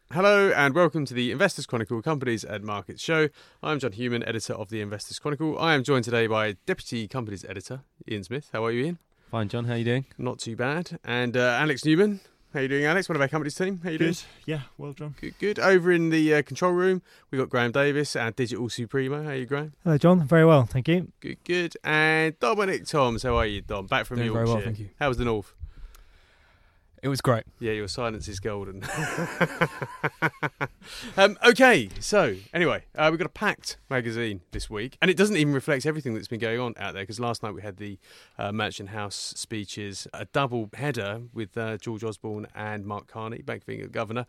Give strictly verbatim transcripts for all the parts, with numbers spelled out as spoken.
Hello and welcome to the Investors Chronicle Companies and Markets Show. I'm John Human, editor of the Investors Chronicle. I am joined today by Deputy Companies Editor Ian Smith. How are you, Ian? Fine, John. How are you doing? Not too bad. And uh, Alex Newman. How are you doing, Alex? One of our company's team. How are you good. doing? Yeah, well, John. Good, good. Over in the uh, control room, we've got Graham Davis, our digital supremo. How are you, Graham? Hello, John. Very well, thank you. Good, good. And Dominic Toms. How are you, Dom? Back from Doing Yorkshire. very well, thank you. How was the North? It was great. Yeah, your silence is golden. um, okay, so anyway, uh, we've got a packed magazine this week, and it doesn't even reflect everything that's been going on out there, because last night we had the uh, Mansion House speeches, a double header with uh, George Osborne and Mark Carney, Bank of England Governor,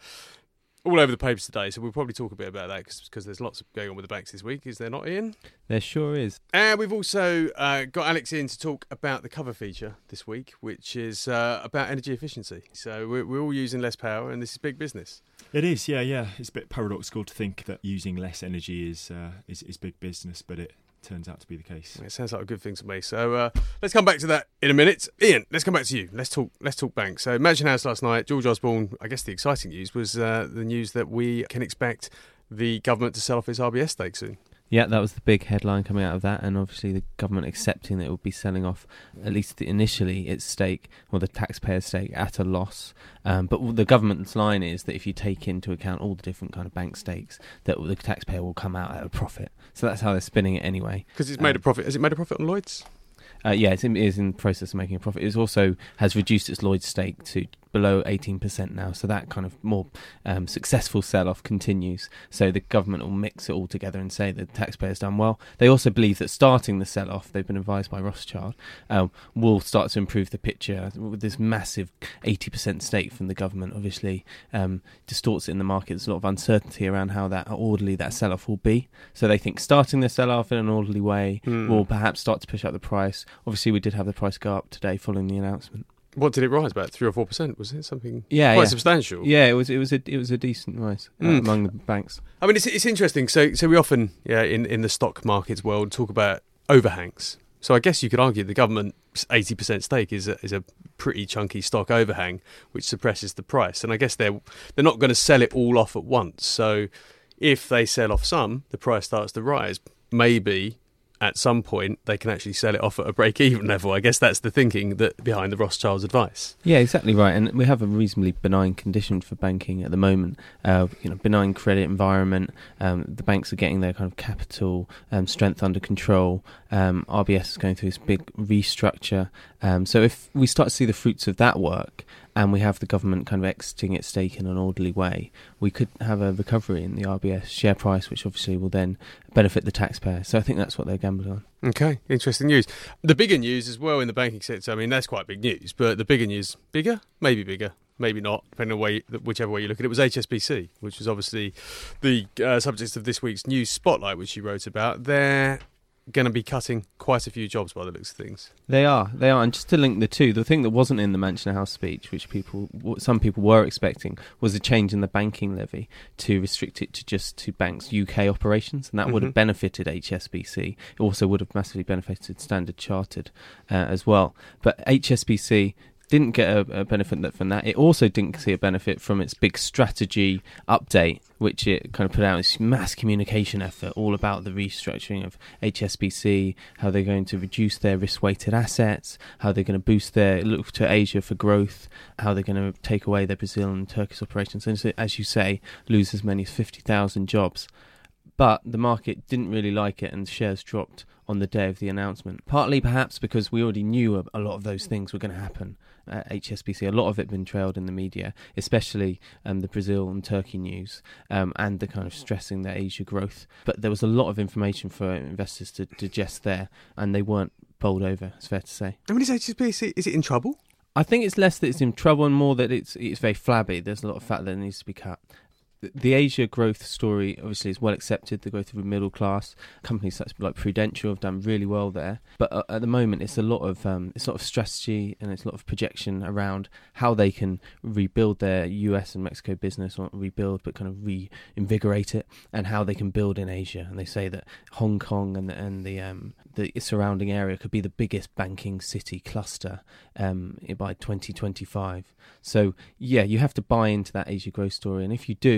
all over the papers today, so we'll probably talk a bit about that because there's lots going on with the banks this week. Is there not, Ian? There sure is. And we've also uh, got Alex in to talk about the cover feature this week, which is uh, about energy efficiency. So we're, we're all using less power, and this is big business. It is, yeah, yeah. It's a bit paradoxical to think that using less energy is uh, is, is big business, but it turns out to be the case. It sounds like a good thing to me. So uh, let's come back to that in a minute. Ian, let's come back to you. Let's talk. Let's talk banks. So Mansion House last night. George Osborne. I guess the exciting news was uh, the news that we can expect the government to sell off its R B S stake soon. Yeah, that was the big headline coming out of that, and obviously the government accepting that it will be selling off at least the, initially its stake, or the taxpayer's stake, at a loss. Um, but the government's line is that if you take into account all the different kind of bank stakes, that the taxpayer will come out at a profit. So that's how they're spinning it anyway. Because it's made um, a profit. Has it made a profit on Lloyd's? Uh, yeah, it's in, it is in the process of making a profit. It also has reduced its Lloyd's stake to below eighteen percent now, so that kind of more um, successful sell-off continues. So the government will mix it all together and say that the taxpayer's done well. They also believe that starting the sell-off, they've been advised by Rothschild, um, will start to improve the picture. With this massive eighty percent stake from the government, obviously um, distorts it in the market. There's a lot of uncertainty around how that how orderly that sell-off will be. So they think starting the sell-off in an orderly way mm. will perhaps start to push up the price. Obviously, we did have the price go up today following the announcement. What did it rise about? Three or four percent? Was it something? Yeah, quite yeah. substantial. Yeah, it was. It was a. It was a decent rise uh, mm. among the banks. I mean, it's it's interesting. So so we often, yeah, in, in the stock markets world, talk about overhangs. So I guess you could argue the government's eighty percent stake is a, is a pretty chunky stock overhang, which suppresses the price. And I guess they're they're not going to sell it all off at once. So if they sell off some, the price starts to rise. Maybe at some point they can actually sell it off at a break-even level. I guess that's the thinking that behind the Rothschild's advice. Yeah, exactly right. And we have a reasonably benign condition for banking at the moment. Uh, you know, benign credit environment. Um, the banks are getting their kind of capital um, strength under control. Um, R B S is going through this big restructure. Um, so if we start to see the fruits of that work, and we have the government kind of exiting its stake in an orderly way, we could have a recovery in the R B S share price, which obviously will then benefit the taxpayer. So I think that's what they're gambling on. Okay, interesting news. The bigger news as well in the banking sector, I mean, that's quite big news, but the bigger news, bigger? Maybe bigger. Maybe not, depending on way, whichever way you look at it, was H S B C, which was obviously the uh, subject of this week's news spotlight, which you wrote about. They're going to be cutting quite a few jobs by the looks of things. They are, they are. And just to link the two, the thing that wasn't in the Mansion House speech, which people, some people were expecting, was a change in the banking levy to restrict it to just to banks' U K operations, and that mm-hmm. would have benefited H S B C. It also would have massively benefited Standard Chartered uh, as well. But H S B C didn't get a, a benefit from that. It also didn't see a benefit from its big strategy update, which it kind of put out this mass communication effort all about the restructuring of H S B C, how they're going to reduce their risk-weighted assets, how they're going to boost their look to Asia for growth, how they're going to take away their Brazil and Turkish operations, and so, as you say, lose as many as fifty thousand jobs. But the market didn't really like it, and shares dropped on the day of the announcement. Partly perhaps because we already knew a, a lot of those things were going to happen at H S B C. A lot of it had been trailed in the media, especially um, the Brazil and Turkey news um, and the kind of stressing their Asia growth. But there was a lot of information for investors to digest there, and they weren't bowled over, it's fair to say. I mean, is H S B C, is it in trouble? I think it's less that it's in trouble and more that it's it's very flabby. There's a lot of fat that needs to be cut. The Asia growth story obviously is well accepted, the growth of the middle class. Companies such like Prudential have done really well there. But uh, at the moment it's a lot of um, it's a lot of strategy and it's a lot of projection around how they can rebuild their U S and Mexico business, or not rebuild but kind of reinvigorate it, and how they can build in Asia. And they say that Hong Kong and the, and the um, the surrounding area could be the biggest banking city cluster um, by twenty twenty-five. So yeah, you have to buy into that Asia growth story, and if you do,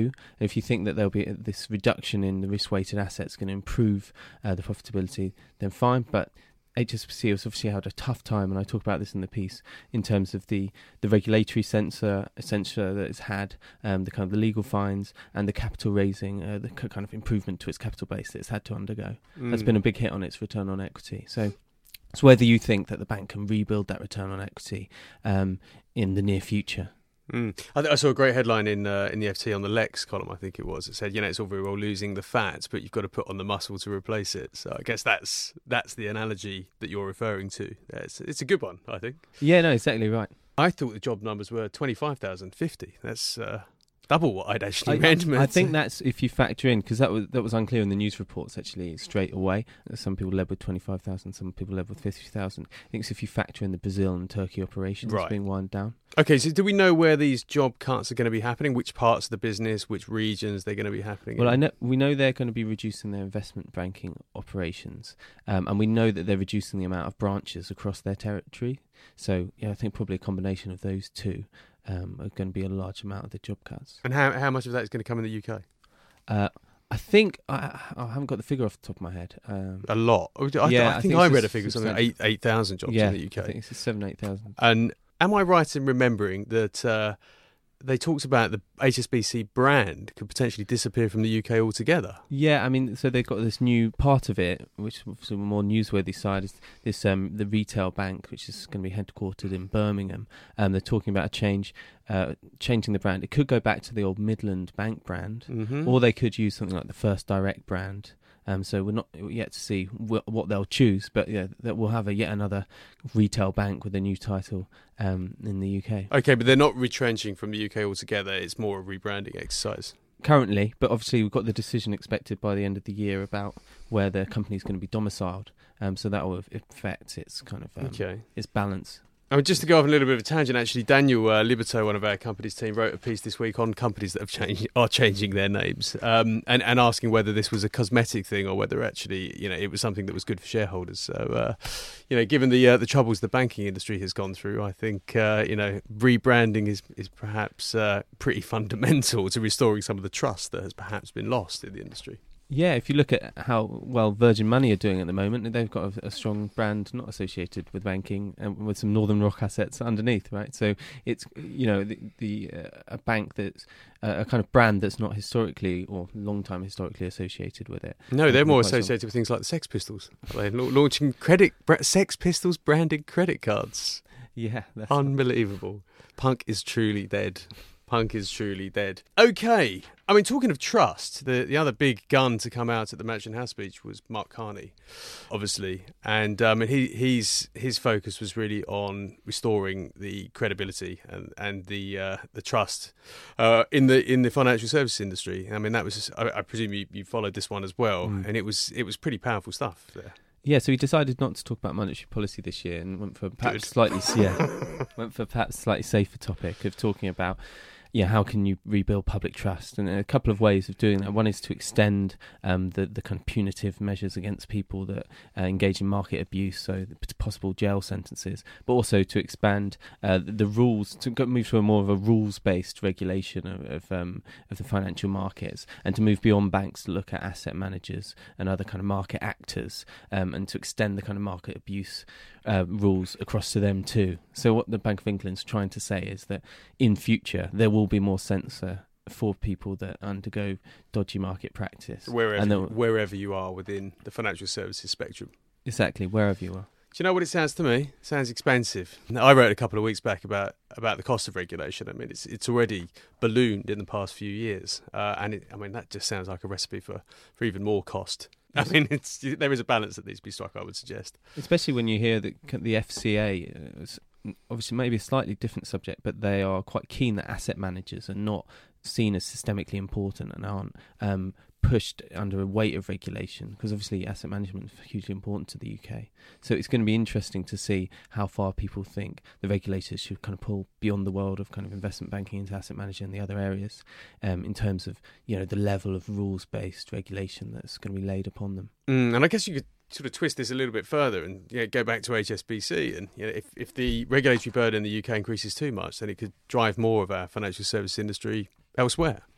do. If you think that there'll be this reduction in the risk-weighted assets going to improve uh, the profitability, then fine. But H S B C has obviously had a tough time, and I talk about this in the piece, in terms of the, the regulatory censor, censor that it's had, um, the kind of the legal fines, and the capital raising, uh, the c- kind of improvement to its capital base that it's had to undergo. Mm. That's been a big hit on its return on equity. So it's whether you think that the bank can rebuild that return on equity um, in the near future. Mm. I, th- I saw a great headline in uh, in the F T on the Lex column, I think it was. It said, you know, it's all very well losing the fat, but you've got to put on the muscle to replace it. So I guess that's that's the analogy that you're referring to. Yeah, it's, it's a good one, I think. Yeah, no, exactly right. I thought the job numbers were twenty-five thousand fifty. That's uh, double what I'd actually I, read. I think that's if you factor in, because that was that was unclear in the news reports actually straight away. Some people led with twenty-five thousand, some people led with fifty thousand. I think it's if you factor in the Brazil and Turkey operations right. being wound down. Okay, so do we know where these job cuts are going to be happening? Which parts of the business, which regions they're going to be happening well, in? I know we know they're going to be reducing their investment banking operations, um, and we know that they're reducing the amount of branches across their territory. So, yeah, I think probably a combination of those two um, are going to be a large amount of the job cuts. And how how much of that is going to come in the U K? Uh, I think I, I haven't got the figure off the top of my head. Um, A lot. I, yeah, I, I I think think I it's read a a figure something like substantial- eight eight thousand jobs yeah, in the U K. I think it's seven, eight thousand. And am I right in remembering that uh, they talked about the H S B C brand could potentially disappear from the U K altogether? Yeah, I mean, so they've got this new part of it, which is the more newsworthy side, is this um, the retail bank, which is going to be headquartered in Birmingham. Um, they're talking about a change, uh, changing the brand. It could go back to the old Midland Bank brand, Mm-hmm. or they could use something like the First Direct brand. Um, so we're not yet to see wh- what they'll choose, but yeah, that we'll have a yet another retail bank with a new title um, in the U K. Okay, but they're not retrenching from the U K altogether. It's more a rebranding exercise. Currently, but obviously we've got the decision expected by the end of the year about where the company's going to be domiciled. Um, so that will affect its kind of um, Okay. its balance. I mean, just to go off on a little bit of a tangent, actually, Daniel uh, Liberto, one of our company's team, wrote a piece this week on companies that have changed, are changing their names, um, and, and asking whether this was a cosmetic thing or whether actually, you know, it was something that was good for shareholders. So, uh, you know, given the uh, the troubles the banking industry has gone through, I think, uh, you know, rebranding is is perhaps uh, pretty fundamental to restoring some of the trust that has perhaps been lost in the industry. Yeah, if you look at how well Virgin Money are doing at the moment, they've got a, a strong brand not associated with banking and with some Northern Rock assets underneath, right? So it's, you know, the, the uh, a bank that's uh, a kind of brand that's not historically or long time historically associated with it. No, they're Um, more quite some- associated with things like the Sex Pistols. They're la- launching credit bra- Sex Pistols branded credit cards. Yeah, that's Unbelievable. Punk is truly dead. Punk is truly dead. Okay. I mean, talking of trust, the, the other big gun to come out at the Mansion House speech was Mark Carney, obviously. And um, he he's his focus was really on restoring the credibility and, and the uh, the trust uh, in the in the financial services industry. I mean, that was, I, I presume you, you followed this one as well. Mm. And it was it was pretty powerful stuff there. Yeah, so he decided not to talk about monetary policy this year and went for perhaps Good. slightly yeah, went for perhaps slightly safer topic of talking about yeah how can you rebuild public trust, and a couple of ways of doing that. One is to extend um, the the kind of punitive measures against people that uh, engage in market abuse, so the p- possible jail sentences, but also to expand uh, the, the rules to go, move to a more of a rules based regulation of of, um, of the financial markets, and to move beyond banks to look at asset managers and other kind of market actors. Um, and to extend the kind of market abuse uh, rules across to them too. So what the Bank of England's trying to say is that in future there will be more censor for people that undergo dodgy market practice. Wherever, And there- wherever you are within the financial services spectrum. Exactly, wherever you are. Do you know what it sounds to me? It sounds expensive. I wrote a couple of weeks back about, about the cost of regulation. I mean, it's it's already ballooned in the past few years, uh, and it, I mean that just sounds like a recipe for, for even more cost. I mean, it's there is a balance that needs to be struck, I would suggest. Especially when you hear that the F C A, uh, is obviously maybe a slightly different subject, but they are quite keen that asset managers are not seen as systemically important and aren't um, pushed under a weight of regulation, because obviously asset management is hugely important to the U K. So it's going to be interesting to see how far people think the regulators should kind of pull beyond the world of kind of investment banking into asset management and the other areas, um, in terms of, you know, the level of rules-based regulation that's going to be laid upon them. Mm, and I guess you could sort of twist this a little bit further and you know, go back to H S B C. And you know, if, if the regulatory burden in the U K increases too much, then it could drive more of our financial service industry elsewhere.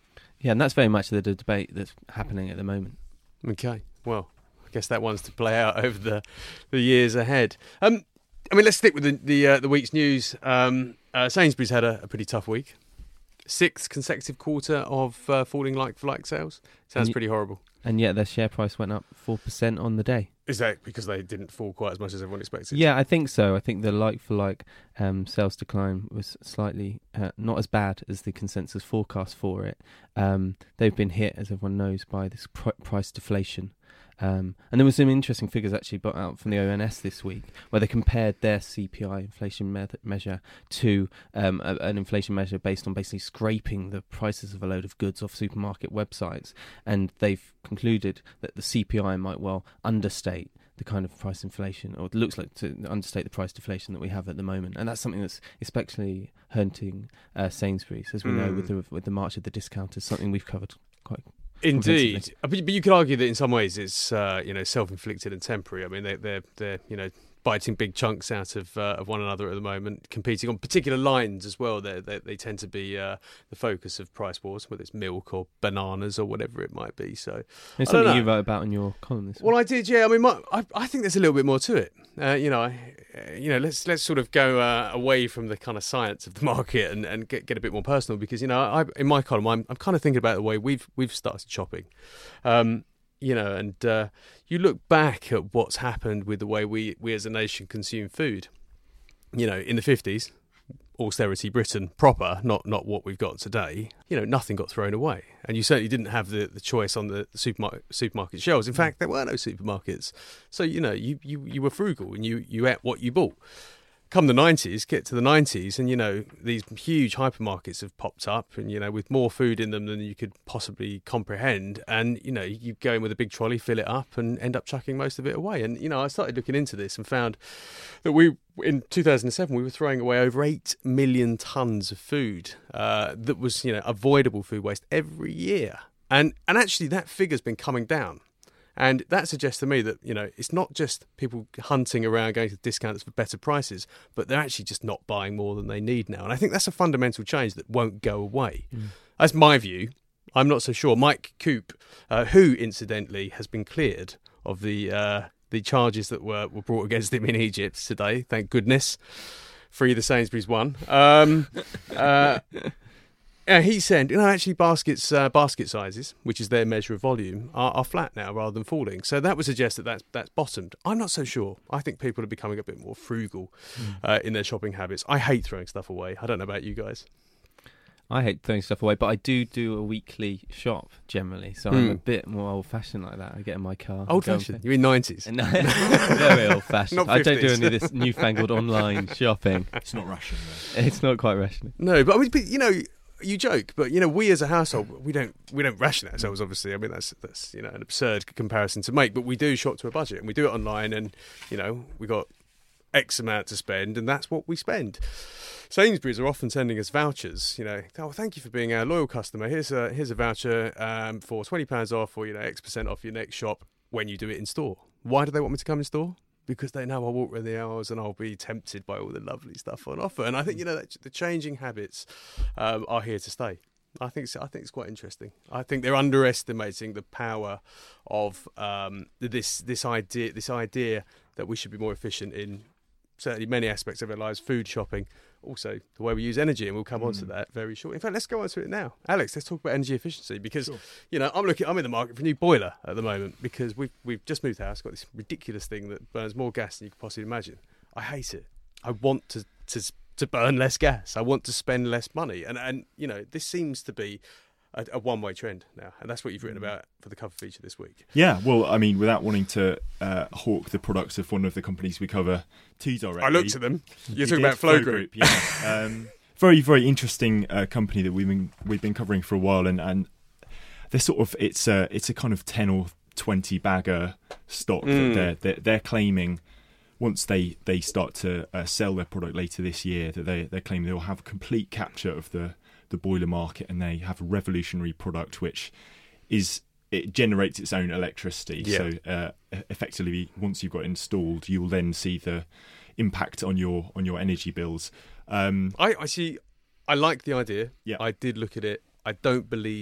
Yeah, and that's very much the, the debate that's happening at the moment. Okay, well, I guess that one's to play out over the the years ahead. Um, I mean, let's stick with the the, uh, the week's news. Um, uh, Sainsbury's had a, a pretty tough week. Sixth consecutive quarter of uh, falling like-for-like sales. Sounds y- pretty horrible. And yet their share price went up four percent on the day. Is that because they didn't fall quite as much as everyone expected? Yeah, I think so. I think the like-for-like um, sales decline was slightly uh, not as bad as the consensus forecast for it. Um, they've been hit, as everyone knows, by this pr- price deflation. Um, and there was some interesting figures actually put out from the O N S this week, where they compared their C P I inflation me- measure to um, a, an inflation measure based on basically scraping the prices of a load of goods off supermarket websites. And they've concluded that the C P I might well understate the kind of price inflation, or it looks like to understate the price deflation that we have at the moment. And that's something that's especially hurting uh, Sainsbury's, as we mm. know, with the, with the march of the discounters, something we've covered quite Indeed, but, but you could argue that in some ways it's uh, you know self-inflicted and temporary. I mean, they, they're they're you know biting big chunks out of uh, of one another at the moment, competing on particular lines as well. They they, they tend to be uh, the focus of price wars, whether it's milk or bananas or whatever it might be. So it's something you wrote about in your column this week. Well, I did, yeah. I mean, my, I I think there's a little bit more to it. Uh, you know, I, you know, let's let's sort of go uh, away from the kind of science of the market and, and get get a bit more personal, because you know, I, in my column, I'm I'm kind of thinking about the way we've we've started shopping. Um, You know, and uh, you look back at what's happened with the way we, we as a nation consume food. You know, in the fifties, austerity Britain proper, not not what we've got today. You know, nothing got thrown away, and you certainly didn't have the, the choice on the supermarket supermarket shelves. In fact, there were no supermarkets, so you know, you, you, you were frugal and you, you ate what you bought. Come the nineties, get to the nineties, and you know these huge hypermarkets have popped up, and you know with more food in them than you could possibly comprehend. And you know you go in with a big trolley, fill it up, and end up chucking most of it away. And you know I started looking into this and found that we in two thousand seven we were throwing away over eight million tons of food uh, that was you know avoidable food waste every year. And and actually that figure's been coming down. And that suggests to me that, you know, it's not just people hunting around going to discounts for better prices, but they're actually just not buying more than they need now. And I think that's a fundamental change that won't go away. Mm. That's my view. I'm not so sure. Mike Coop, uh, who, incidentally, has been cleared of the uh, the charges that were, were brought against him in Egypt today, thank goodness. Free the Sainsbury's one. Um, uh, Uh, he said, you know, actually baskets, uh, basket sizes, which is their measure of volume, are, are flat now rather than falling. So that would suggest that that's, that's bottomed. I'm not so sure. I think people are becoming a bit more frugal mm. uh, in their shopping habits. I hate throwing stuff away. I don't know about you guys. I hate throwing stuff away, but I do do a weekly shop generally, so mm. I'm a bit more old-fashioned like that. I get in my car. Old-fashioned? You mean nineties? No, very old-fashioned. I don't do any of this newfangled online shopping. It's not rational, though. It's not quite rational. No, but I mean, but, you know... You joke, but you know we as a household we don't we don't ration ourselves. Obviously, I mean that's that's you know an absurd comparison to make, but we do shop to a budget and we do it online, and you know we got X amount to spend, and that's what we spend. Sainsbury's are often sending us vouchers. You know, oh thank you for being our loyal customer. Here's a here's a voucher um, for twenty pounds off, or you know X percent off your next shop when you do it in store. Why do they want me to come in store? Because they know I'll walk around the aisles and I'll be tempted by all the lovely stuff on offer. And I think, you know, the changing habits um, are here to stay. I think it's, I think it's quite interesting. I think they're underestimating the power of um, this this idea this idea that we should be more efficient in certainly many aspects of our lives, food shopping, also the way we use energy, and we'll come mm. on to that very shortly. In fact, let's go on to it now. Alex, let's talk about energy efficiency, because sure. you know I'm looking I'm in the market for a new boiler at the moment, because we've we've just moved house, got this ridiculous thing that burns more gas than you could possibly imagine. I hate it. I want to to to burn less gas. I want to spend less money, and and you know this seems to be a, a one-way trend now, and that's what you've written about for the cover feature this week. Yeah, well, I mean, without wanting to uh, hawk the products of one of the companies we cover too directly, I looked at them. You're talking about Flow, Flow Group, Group yeah. um, very, very interesting uh, company that we've been we've been covering for a while, and and they're sort of it's a it's a kind of ten or twenty bagger stock mm. that they're, they're they're claiming. Once they, they start to uh, sell their product later this year, that they they claim they'll have complete capture of the, the boiler market, and they have a revolutionary product which is it generates its own electricity. Yeah. So uh, effectively, once you've got it installed, you'll then see the impact on your on your energy bills. Um, I, I see. I like the idea. Yeah. I did look at it. I don't believe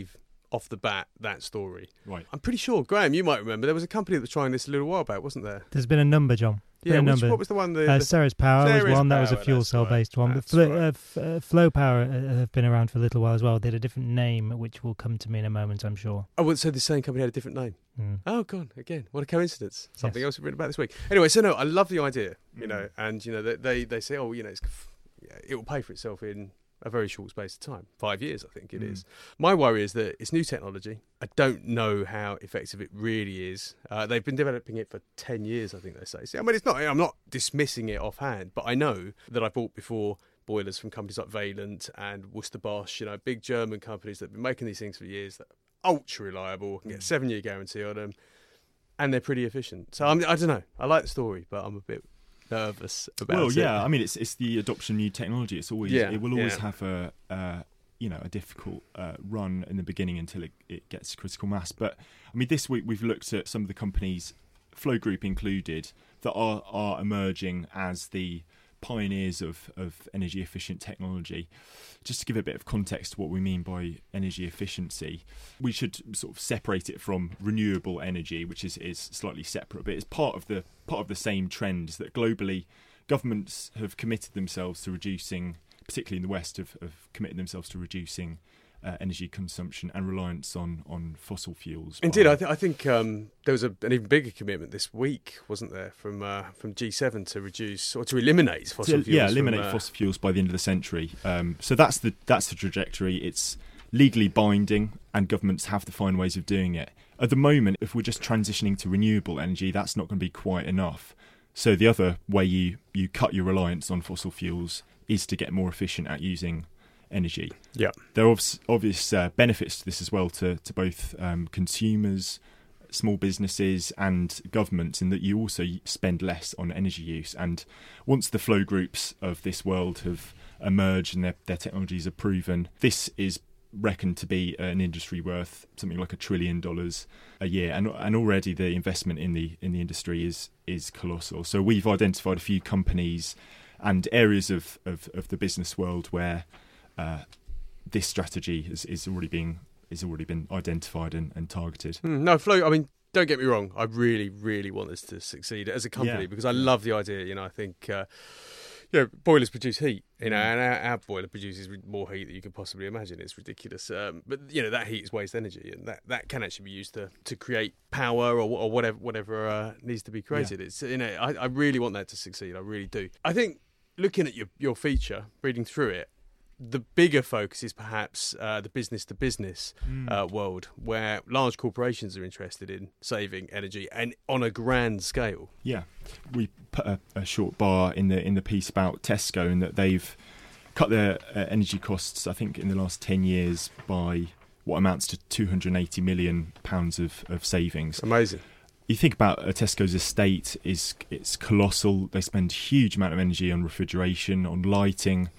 off the bat that story. Right. I'm pretty sure, Graham, you might remember, there was a company that was trying this a little while back, wasn't there? There's been a number, John. Yeah, a which, number. what was the one? The, Uh, the, Ceres Power was Ceres one. That was a Power, fuel that's cell based right, one. But that's Flo, right. uh, F- uh, Flow Power uh, have been around for a little while as well. They had a different name, which will come to me in a moment, I'm sure. oh, well, so the same company had a different name. Mm. Oh, God, again, what a coincidence. Something Yes. else we've written about this week. Anyway, so no, I love the idea, you Mm. know, and, you know, they, they, they say, oh, you know, it's, it will pay for itself in a very short space of time. Five years, I think it Mm. is. My worry is that it's new technology. I don't know how effective it really is. Uh, they've been developing it for ten years, I think they say. So, I mean, it's not. I'm not dismissing it offhand, but I know that I bought before boilers from companies like Vaillant and Worcester Bosch, you know, big German companies that have been making these things for years that are ultra reliable, can get a seven-year guarantee on them, and they're pretty efficient. So, I'm, I don't know. I like the story, but I'm a bit nervous about well, it. yeah. I mean, it's it's the adoption of new technology. It's always Yeah, it will always yeah. have a uh, you know a difficult uh, run in the beginning until it, it gets critical mass. But I mean, this week we've looked at some of the companies, Flow Group included, that are are emerging as the pioneers of, of energy efficient technology. Just to give a bit of context to what we mean by energy efficiency, we should sort of separate it from renewable energy, which is, is slightly separate, but it's part of the part of the same trends that globally governments have committed themselves to reducing, particularly in the West, have, have committed themselves to reducing uh, energy consumption and reliance on, on fossil fuels. Indeed, by- I, th- I think um, there was a, an even bigger commitment this week, wasn't there, from uh, from G seven to reduce or to eliminate fossil to, fuels. yeah, from, eliminate uh, fossil fuels by the end of the century. Um, so that's the that's the trajectory. It's legally binding, and governments have to find ways of doing it. At the moment, if we're just transitioning to renewable energy, that's not going to be quite enough. So the other way you, you cut your reliance on fossil fuels is to get more efficient at using energy. Yeah. There are obvious, obvious uh, benefits to this as well to, to both um, consumers, small businesses and governments, in that you also spend less on energy use. And once the flow groups of this world have emerged and their, their technologies are proven, this is reckoned to be an industry worth something like a trillion dollars a year, and and already the investment in the in the industry is is colossal. So we've identified a few companies and areas of, of, of the business world where uh, this strategy is, is already being is already been identified and, and targeted. Mm, no, Flow, I mean, don't get me wrong, I really, really want this to succeed as a company Yeah. because I love the idea. You know, I think uh, you know, boilers produce heat, you know, Mm. and our, our boiler produces more heat than you can possibly imagine. It's ridiculous. Um, but, you know, that heat is waste energy, and that, that can actually be used to, to create power or, or whatever whatever uh, needs to be created. It's you know, I, I really want that to succeed. I really do. I think looking at your, your feature, reading through it, the bigger focus is perhaps uh, the business-to-business Mm. uh, world, where large corporations are interested in saving energy and on a grand scale. Yeah, we put a, a short bar in the in the piece about Tesco, and that they've cut their uh, energy costs, I think, in the last ten years by what amounts to two hundred eighty million pounds of, of savings. Amazing. You think about a Tesco's estate is it's colossal. They spend a huge amount of energy on refrigeration, on lighting.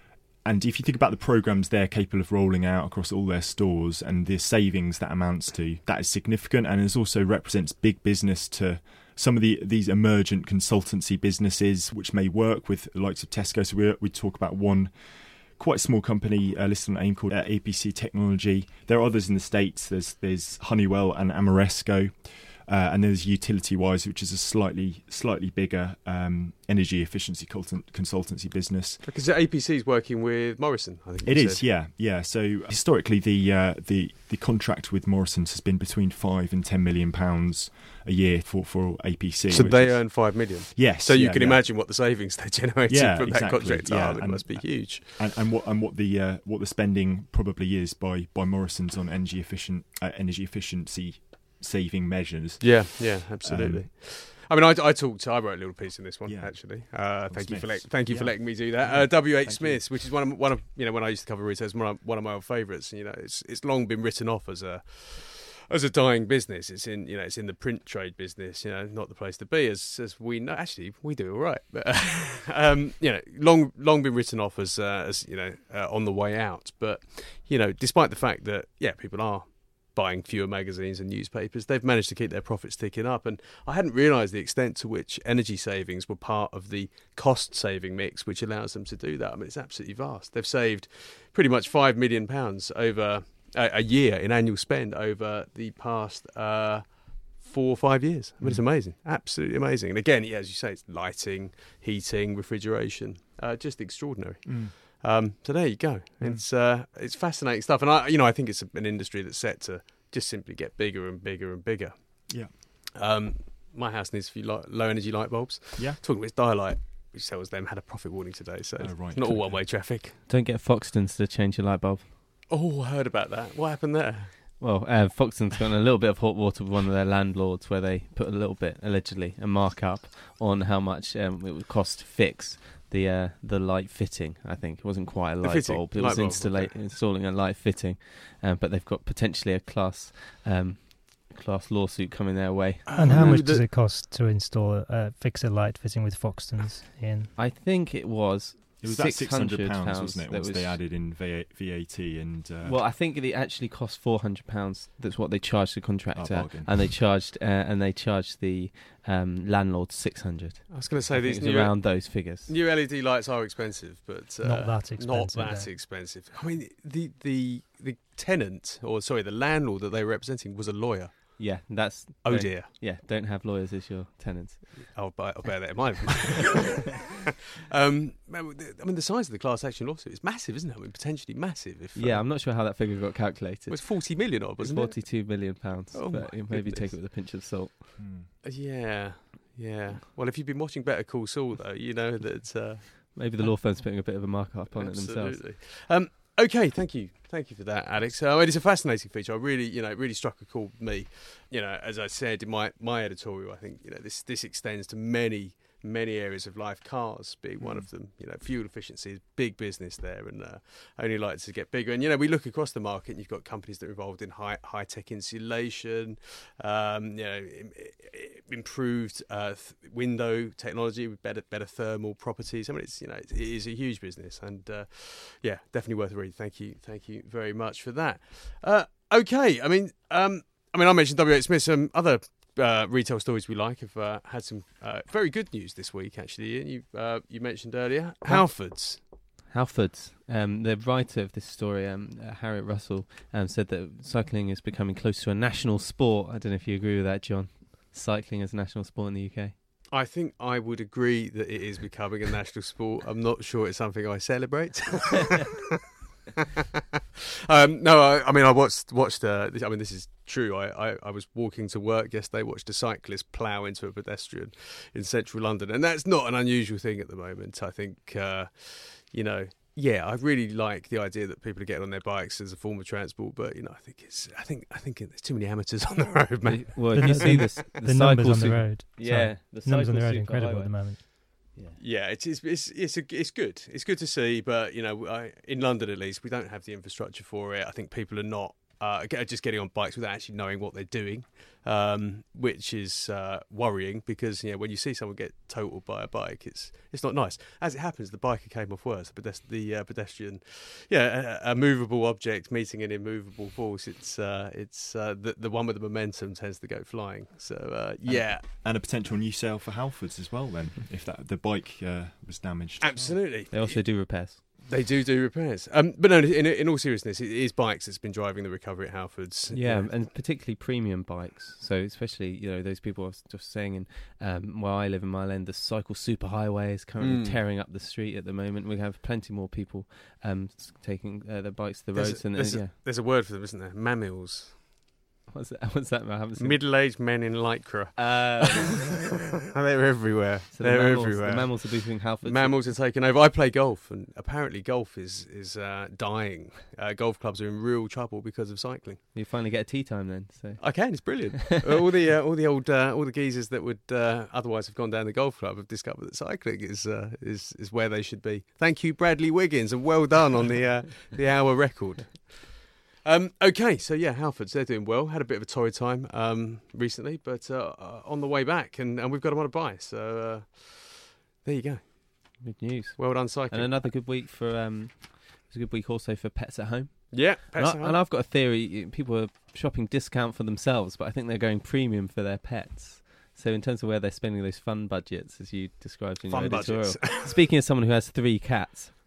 And if you think about the programs they're capable of rolling out across all their stores and the savings that amounts to, that is significant, and it also represents big business to some of the these emergent consultancy businesses which may work with the likes of Tesco. So we we talk about one quite small company uh, listed on AIM called uh, A P C Technology. There are others in the States. There's there's Honeywell and Ameresco. Uh, and there's UtilityWise, which is a slightly slightly bigger um, energy efficiency consult- consultancy business. Because A P C is working with Morrison, I think. It you is, said. yeah, yeah. So historically, the uh, the the contract with Morrison's has been between five and ten million pounds a year for, for A P C. So which they is- earn five million. yes. So you yeah, can yeah. imagine what the savings they're generating Yeah, from that exactly, contract yeah, are. It and- must be huge. and, and what and what the uh, what the spending probably is by, by Morrison's on energy efficient uh, energy efficiency saving measures. Yeah, yeah, absolutely. Um, I mean, I, I talked. I wrote a little piece in this one Yeah. actually. Uh, From thank you for Smiths. let, thank you for Yeah. letting me do that. Yeah, Uh, W. H. thank you. Smiths, which is one of one of you know when I used to cover retail, it's one of, one of my old favourites. You know, it's it's long been written off as a as a dying business. It's in you know it's in the print trade business. You know, not the place to be as as we know. Actually, we do all right, but um, you know, long long been written off as uh, as you know uh, on the way out. But you know, despite the fact that yeah, people are buying fewer magazines and newspapers, they've managed to keep their profits ticking up. And I hadn't realised the extent to which energy savings were part of the cost-saving mix, which allows them to do that. I mean, it's absolutely vast. They've saved pretty much five million pounds over a, a year in annual spend over the past uh, four or five years. I mean, it's amazing, absolutely amazing. And again, yeah, as you say, it's lighting, heating, refrigeration, uh, just extraordinary. Mm. Um, so there you go. Mm. It's uh, it's fascinating stuff, and I, you know, I think it's an industry that's set to just simply get bigger and bigger and bigger. Yeah. Um, my house needs a few light, low energy light bulbs. Yeah. Talking about Dialight, which sells them, had a profit warning today, so Oh, it's right. not all Okay. one way traffic. Don't get Foxtons to change your light bulb. Oh, I heard about that. What happened there? Well, uh, Foxtons got in a little bit of hot water with one of their landlords where they put a little bit, allegedly, a markup on how much um, it would cost to fix the uh, the light fitting. I think it wasn't quite a The light fitting, bulb; it light was bulb, installa- okay. installing a light fitting. Um, but they've got potentially a class um, class lawsuit coming their way. And how Uh, much the- does it cost to install a fix a light fitting with Foxtons in? I think it was. It was that six hundred pounds, wasn't it? that Once was- they added in V A T and uh, Well, I think it actually cost four hundred pounds. That's what they charged the contractor, Oh, bargain. and they charged uh, and they charged the um, landlord six hundred. I was going to say I these think it's new, around those figures. new L E D lights are expensive, but uh, Not that expensive, Not that though. expensive. I mean, the the the tenant, or sorry, the landlord that they were representing was a lawyer. Yeah, that's Oh don't- dear. Yeah, don't have lawyers as your tenants. I'll, bear- I'll bear that in mind. um, I mean, the size of the class action lawsuit is massive, isn't it? I mean, potentially massive. If, Yeah, uh, I'm not sure how that figure got it calculated. was forty million odd, It was wasn't it? forty-two million pounds. Oh but my you maybe take goodness. it with a pinch of salt. mm. Yeah, yeah. Well, if you've been watching Better Call Saul, though, you know that. Uh, Maybe the law firm's putting a bit of a markup on it themselves. absolutely. Um, okay, thank you, thank you for that, Alex. Uh, it's a fascinating feature. I really, you know, it really struck a chord with me. You know, as I said in my my editorial, I think you know this this extends to many many areas of life. Cars being one of them. You know, fuel efficiency is big business there, and uh, only likely to get bigger. And you know, we look across the market, and you've got companies that are involved in high high tech insulation, um, you know, im- i- improved uh, th- window technology with better better thermal properties. I mean, it's you know, it is a huge business, and uh, yeah, definitely worth a read. Thank you, thank you very much for that. Uh, okay, I mean, um, I mean, I mentioned W H Smith. Some other uh, retail stories we like have uh, had some uh, very good news this week. Actually, Ian, you uh, you mentioned earlier Halfords. Halfords, um, the writer of this story, um, uh, Harriet Russell, um, said that cycling is becoming close to a national sport. I don't know if you agree with that, John. Cycling as a national sport in the U K. I think I would agree that it is becoming a national sport. I'm not sure it's something I celebrate. um, no, I, I mean I watched watched. Uh, this, I mean this is true. I, I, I was walking to work yesterday, watched a cyclist plough into a pedestrian in central London, and that's not an unusual thing at the moment. I think uh, you know. Yeah, I really like the idea that people are getting on their bikes as a form of transport, but you know, I think it's, I think, I think there's too many amateurs on the road, mate. Well, The if you nu- see the- this, the, The numbers cycle on the super- road. Yeah, Sorry. the numbers on cycle the road are super incredible highway. at the moment. Yeah. Yeah, it's it's it's it's, a, it's good. It's good to see, but you know, I, in London at least, we don't have the infrastructure for it. I think people are not uh, get- just getting on bikes without actually knowing what they're doing, um, which is uh, worrying because you know when you see someone get totaled by a bike, it's it's not nice. As it happens, the biker came off worse. The, pedest- the uh, pedestrian, yeah, a, a movable object meeting an immovable force. It's uh, it's uh, the the one with the momentum tends to go flying. So uh, yeah, And a potential new sale for Halfords as well. Then, if that the bike uh, was damaged, absolutely. They also do repairs. They do do repairs. Um, but no, in, in all seriousness, it is bikes that's been driving the recovery at Halfords. Yeah, and particularly premium bikes. So especially, you know, those people I was just saying in um, where I live in Mile End, the cycle superhighway is currently Mm. tearing up the street at the moment. We have plenty more people um, s- taking uh, their bikes to the There's roads. a- and, there's and a- yeah, There's a word for them, isn't there? Mammals. what's that? What's that? I haven't seen. Middle-aged men in lycra. Uh, They're everywhere. so the They're mammals, everywhere. the mammals are boosting Halfords. Mammals are taking over. I play golf, and apparently golf is is uh, dying. Uh, golf clubs are in real trouble because of cycling. You finally get a tea time then. So I can. It's brilliant. all the uh, all the old uh, all the geezers that would uh, otherwise have gone down the golf club have discovered that cycling is uh, is is where they should be. Thank you, Bradley Wiggins, and well done on the uh, the hour record. Um, okay, so yeah, Halfords, they're doing well. Had a bit of a torrid time um, recently, but uh, uh, on the way back, and, and we've got them on a buy. So uh, there you go. good news. Well done, cycling. And another good week for um, it was a good week also for pets at home. yeah, And, pets I, are and I've got a theory. People are shopping discount for themselves, but I think they're going premium for their pets. So in terms of where they're spending those fun budgets, as you described in fun your editorial. budgets. Speaking as someone who has three cats,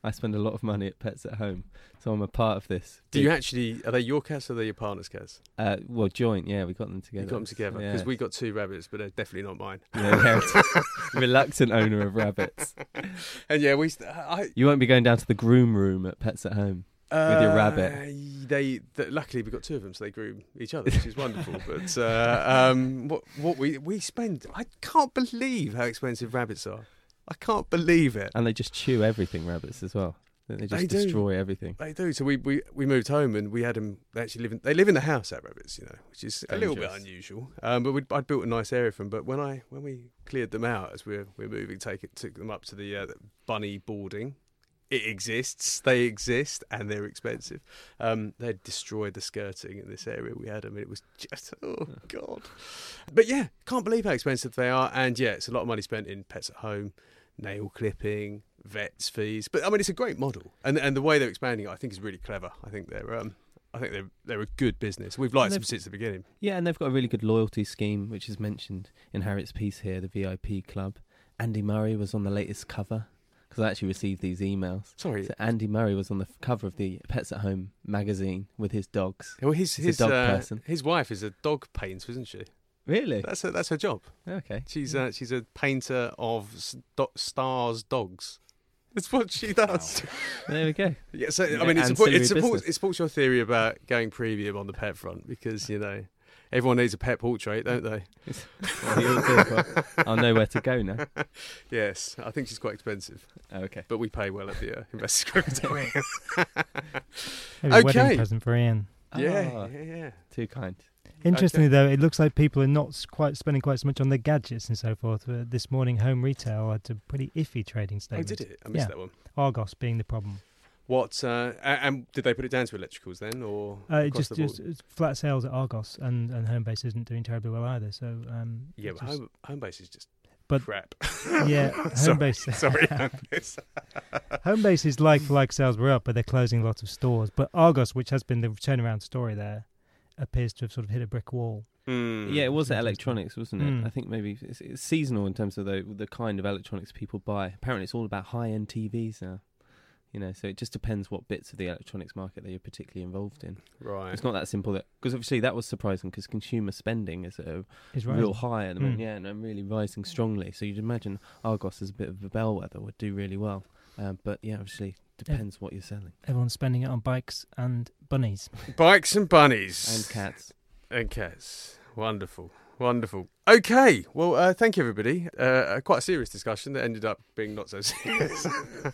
I spend a lot of money at Pets at Home, so I'm a part of this. Do you actually, are they your cats or are they your partner's cats? Uh, well, joint, yeah, we got them together. You got them together? Yeah. Because we got two rabbits, but they're definitely not mine. Yeah, reluctant owner of rabbits. And yeah, we. St- I, You won't be going down to the groom room at Pets at Home with your rabbit. Uh, They, they luckily we got two of them, so they groom each other, which is wonderful. But uh, um, what what we we spend, I can't believe how expensive rabbits are. I can't believe it. And they just chew everything, rabbits, as well. They just They do. destroy everything. They do. So we, we, we moved home and we had them. They actually live in. They live in the house. Our rabbits, you know, which is a little bit Dangerous. unusual. Um, but we'd, I'd built a nice area for them. But when I when we cleared them out as we're we're moving, take it took them up to the, uh, the bunny boarding. It exists. They exist, and they're expensive. Um, they destroyed the skirting in this area we had them. It was just oh god. But yeah, can't believe how expensive they are. And yeah, it's a lot of money spent in Pets at Home, nail clipping, vets fees. But I mean, it's a great model, and and the way they're expanding it, I think, is really clever. I think they're um, I think they're they're a good business. We've liked And them they've- since the beginning. Yeah, and they've got a really good loyalty scheme, which is mentioned in Harriet's piece here, the V I P club. Andy Murray was on the latest cover, because I actually received these emails. Sorry. So Andy Murray was on the f- cover of the Pets at Home magazine with his dogs. Well, his He's a his dog uh, person. his wife is a dog painter, isn't she? Really? That's her, that's her job. Okay. She's uh, she's a painter of st- stars dogs. That's what she does. There we go. Yeah, so Yeah, I mean, it, support, ancillary it supports business. it supports your theory about going premium on the pet front because you know everyone needs a pet portrait, don't they? Well, you'll do it, well, I'll know where to go now. Yes, I think she's quite expensive, Oh, okay. but we pay well at the uh, Investors Group. don't we? Maybe a Okay. wedding present for Ian. yeah, Ah, yeah, yeah. too kind. Interestingly, Okay. though, it looks like people are not s- quite spending quite so much on their gadgets and so forth. Uh, this morning, home retail had a pretty iffy trading Oh, statement. did it? I missed Yeah. that one. Argos being the problem. What? Uh, a- and did they put it down to electricals then, or Uh, it across just the board? just it's flat sales at Argos, and, and Homebase isn't doing terribly well either. So um, Yeah, it's but just- home, Homebase is just But- crap. yeah, Sorry, Homebase. Sorry, Homebase. Homebase's like for like sales were up, but they're closing a lot of stores. But Argos, which has been the turnaround story there, appears to have sort of hit a brick wall. Mm. Yeah, it was at Interesting. electronics, wasn't it? Mm. I think maybe it's, it's seasonal in terms of the the kind of electronics people buy. Apparently, it's all about high end T Vs now. You know, so it just depends what bits of the electronics market that you're particularly involved in. Right. It's not that simple. That because obviously that was surprising because consumer spending is at a Is right. real high at the moment. Mm. Yeah, and, and really rising strongly. So you'd imagine Argos as a bit of a bellwether would do really well. Um, but yeah, obviously depends what you're selling. Everyone's spending it on bikes and bunnies. Bikes and bunnies. And cats. And cats. Wonderful. Wonderful. Okay. Well, uh, thank you, everybody. Uh, quite a serious discussion that ended up being not so serious.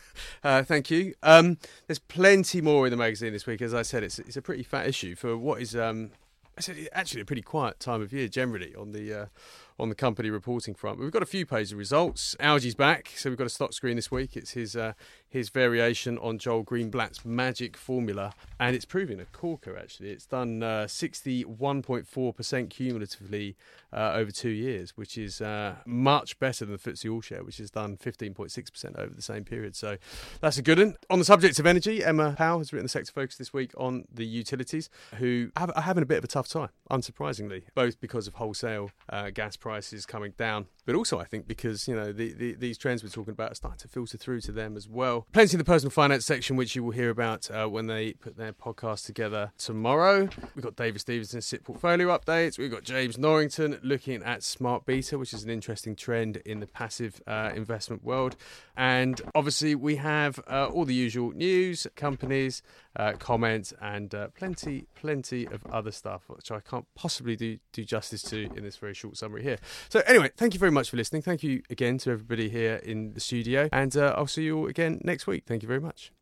uh, thank you. Um, there's plenty more in the magazine this week. As I said, it's, it's a pretty fat issue for what is um, it's actually a pretty quiet time of year generally on the uh, on the company reporting front. But we've got a few pages of results. Algie's back, so we've got a stock screen this week. It's his uh, his variation on Joel Greenblatt's magic formula, and it's proving a corker, actually. It's done uh, sixty-one point four percent cumulatively uh, over two years, which is uh, much better than the F T S E All-Share, which has done fifteen point six percent over the same period. So that's a good one. On the subject of energy, Emma Powell has written the Sector Focus this week on the utilities, who have, are having a bit of a tough time, unsurprisingly, both because of wholesale uh, gas prices coming down, but also I think because, you know, the, the, these trends we're talking about are starting to filter through to them as well. Plenty in the personal finance section, which you will hear about uh, when they put their podcast together tomorrow. We've got David Stevenson's S I P portfolio updates. We've got James Norrington looking at smart beta, which is an interesting trend in the passive uh, investment world. And obviously we have uh, all the usual news, companies, uh, comments, and uh, plenty, plenty of other stuff, which I can't possibly do, do justice to in this very short summary here. So anyway, thank you very much for listening. Thank you again to everybody here in the studio. And uh, I'll see you all again next week. Thank you very much.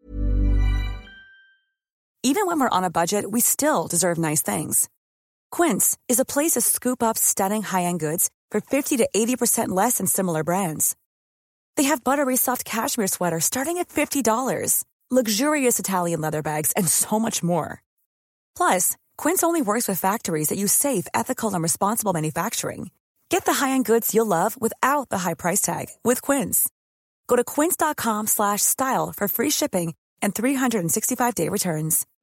Even when we're on a budget, we still deserve nice things. Quince is a place to scoop up stunning high-end goods for fifty to eighty percent less than similar brands. They have buttery soft cashmere sweaters starting at fifty dollars, luxurious Italian leather bags, and so much more. Plus, Quince only works with factories that use safe, ethical, and responsible manufacturing. Get the high-end goods you'll love without the high price tag with Quince. Go to quince.com slash style for free shipping and three sixty-five day returns.